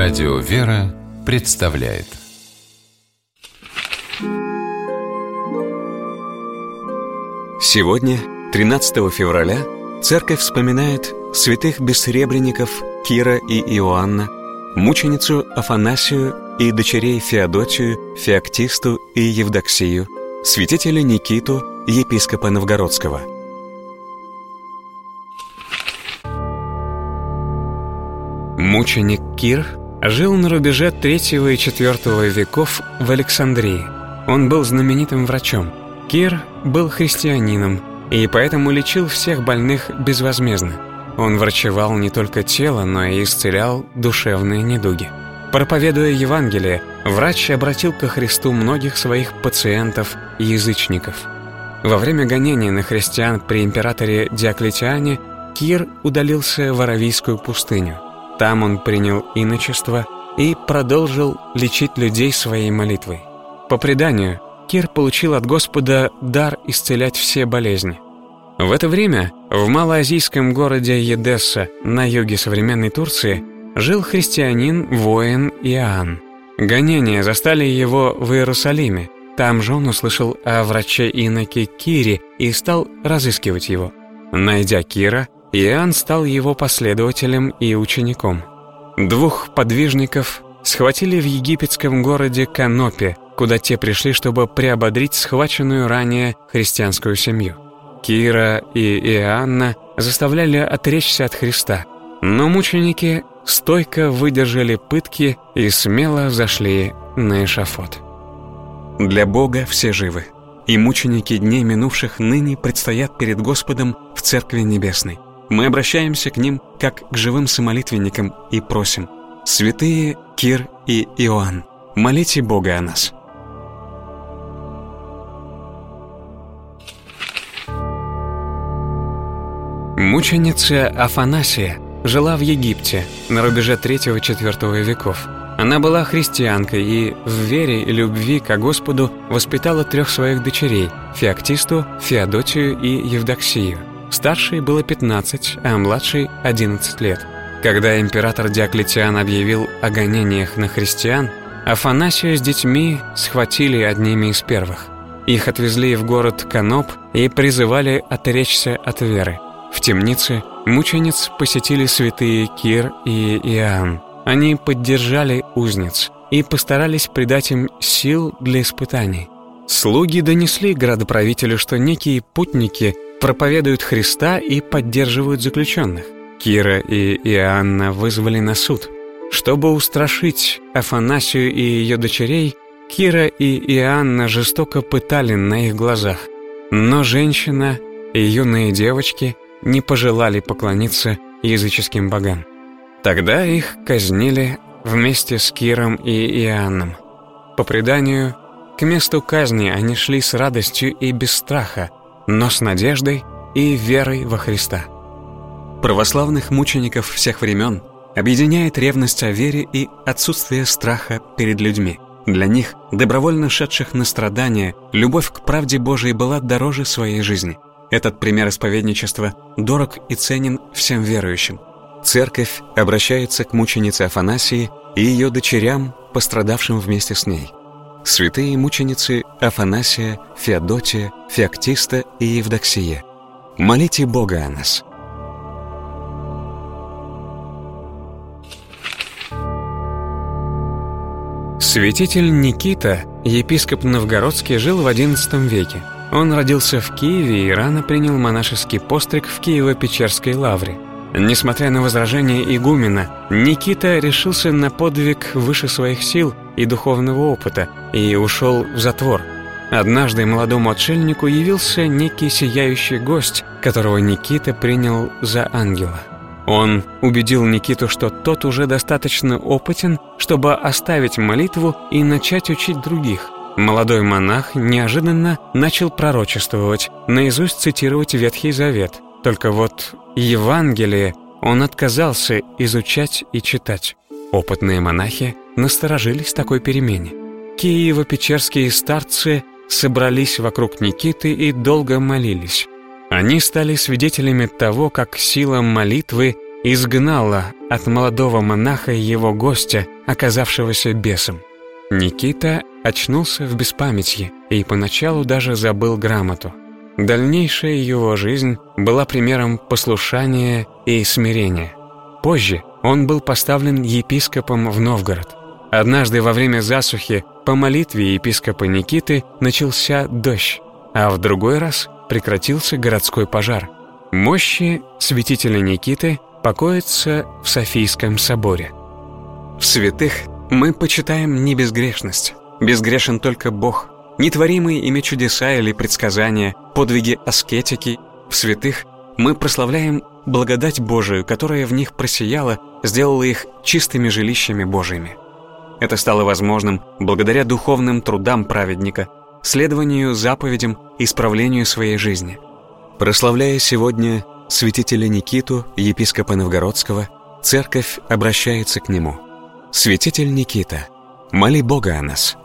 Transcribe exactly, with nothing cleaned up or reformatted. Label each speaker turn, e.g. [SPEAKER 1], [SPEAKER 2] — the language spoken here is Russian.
[SPEAKER 1] Радио «Вера» представляет.
[SPEAKER 2] Сегодня, тринадцатого февраля, Церковь вспоминает святых бессребренников Кира и Иоанна, мученицу Афанасию и дочерей Феодотию, Феоктисту и Евдоксию, святителя Никиту, епископа Новгородского. Мученик Кир жил на рубеже третьего и четвёртого веков в Александрии. Он был знаменитым врачом. Кир был христианином и поэтому лечил всех больных безвозмездно. Он врачевал не только тело, но и исцелял душевные недуги. Проповедуя Евангелие, врач обратил ко Христу многих своих пациентов-язычников. Во время гонений на христиан при императоре Диоклетиане Кир удалился в Аравийскую пустыню. Там он принял иночество и продолжил лечить людей своей молитвой. По преданию, Кир получил от Господа дар исцелять все болезни. В это время в малоазийском городе Едесса на юге современной Турции жил христианин, воин Иоанн. Гонения застали его в Иерусалиме. Там же он услышал о враче-иноке Кире и стал разыскивать его. Найдя Кира, Иоанн стал его последователем и учеником. Двух подвижников схватили в египетском городе Канопе, куда те пришли, чтобы приободрить схваченную ранее христианскую семью. Кира и Иоанна заставляли отречься от Христа, но мученики стойко выдержали пытки и смело взошли на эшафот. Для Бога все живы, и мученики дней минувших ныне предстоят перед Господом в Церкви Небесной. Мы обращаемся к ним, как к живым самолитвенникам, и просим: святые Кир и Иоанн, молите Бога о нас. Мученица Афанасия жила в Египте на рубеже третьего-четвёртого веков. Она была христианкой и в вере и любви ко Господу воспитала трех своих дочерей – Феоктисту, Феодотию и Евдоксию. Старшей было пятнадцать, а младшей – одиннадцать лет. Когда император Диоклетиан объявил о гонениях на христиан, Афанасию с детьми схватили одними из первых. Их отвезли в город Каноп и призывали отречься от веры. В темнице мучениц посетили святые Кир и Иоанн. Они поддержали узниц и постарались придать им сил для испытаний. Слуги донесли градоправителю, что некие путники проповедуют Христа и поддерживают заключенных. Кира и Иоанна вызвали на суд. Чтобы устрашить Афанасию и ее дочерей, Кира и Иоанна жестоко пытали на их глазах. Но женщина и юные девочки не пожелали поклониться языческим богам. Тогда их казнили вместе с Киром и Иоанном. По преданию, к месту казни они шли с радостью и без страха, но с надеждой и верой во Христа. Православных мучеников всех времен объединяет ревность о вере и отсутствие страха перед людьми. Для них, добровольно шедших на страдания, любовь к правде Божией была дороже своей жизни. Этот пример исповедничества дорог и ценен всем верующим. Церковь обращается к мученице Афанасии и ее дочерям, пострадавшим вместе с ней. Святые мученицы Афанасия, Феодотия, Феоктиста и Евдоксия, молите Бога о нас. Святитель Никита, епископ Новгородский, жил в одиннадцатом веке. Он родился в Киеве и рано принял монашеский постриг в Киево-Печерской лавре. Несмотря на возражения игумена, Никита решился на подвиг выше своих сил и духовного опыта и ушел в затвор. Однажды молодому отшельнику явился некий сияющий гость, которого Никита принял за ангела. Он убедил Никиту, что тот уже достаточно опытен, чтобы оставить молитву и начать учить других. Молодой монах неожиданно начал пророчествовать, наизусть цитировать Ветхий Завет. Только вот Евангелие он отказался изучать и читать. Опытные монахи насторожились такой перемене. Киево-печерские старцы собрались вокруг Никиты и долго молились. Они стали свидетелями того, как сила молитвы изгнала от молодого монаха его гостя, оказавшегося бесом. Никита очнулся в беспамятье и поначалу даже забыл грамоту. Дальнейшая его жизнь была примером послушания и смирения. Позже он был поставлен епископом в Новгород. Однажды во время засухи по молитве епископа Никиты начался дождь, а в другой раз прекратился городской пожар. Мощи святителя Никиты покоятся в Софийском соборе. В святых мы почитаем не безгрешность. Безгрешен только Бог. Нетворимые ими чудеса или предсказания, подвиги аскетики. В святых мы прославляем благодать Божию, которая в них просияла, сделала их чистыми жилищами Божьими. Это стало возможным благодаря духовным трудам праведника, следованию заповедям и исправлению своей жизни. Прославляя сегодня святителя Никиту, епископа Новгородского, церковь обращается к нему. Святитель Никита, моли Бога о нас.